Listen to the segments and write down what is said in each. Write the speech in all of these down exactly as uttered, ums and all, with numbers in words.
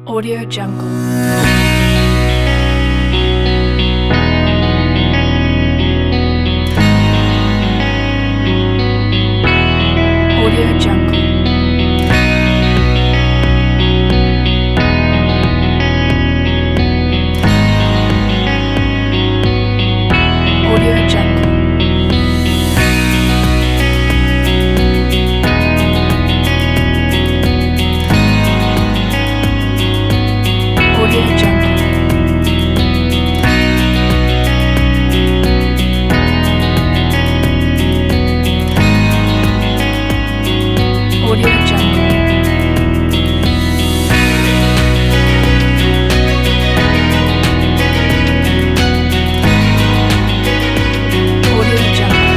Audio Jungle. Audio Jungle. Audio Jungle. Audio Jungle. Audio Jungle. Audio Jungle.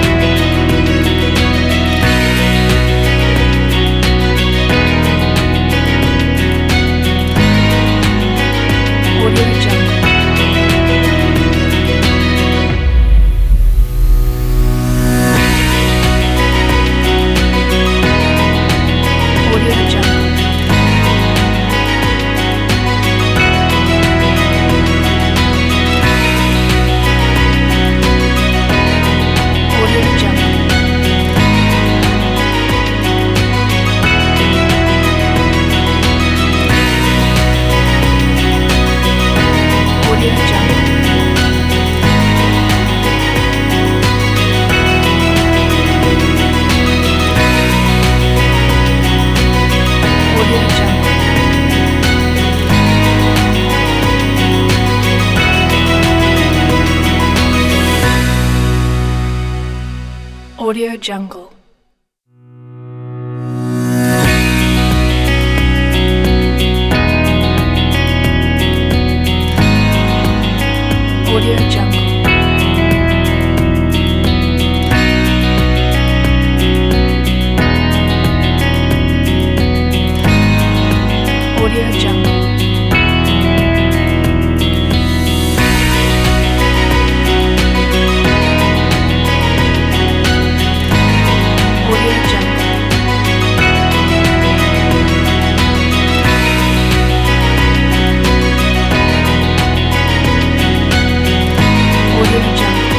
Audio Jungle. Audio Jungle. Audio Jungle. Audio Jungle. Audio Jungle. Audio Jungle. Audio Jungle. Audio Jungle. Audio Jungle. Audio Jungle.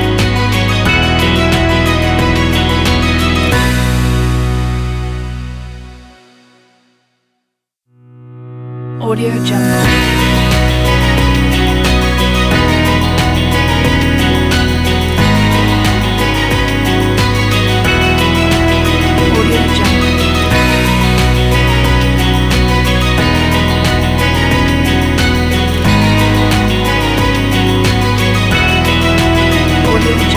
Audio Jungle. Audio Jungle. Audio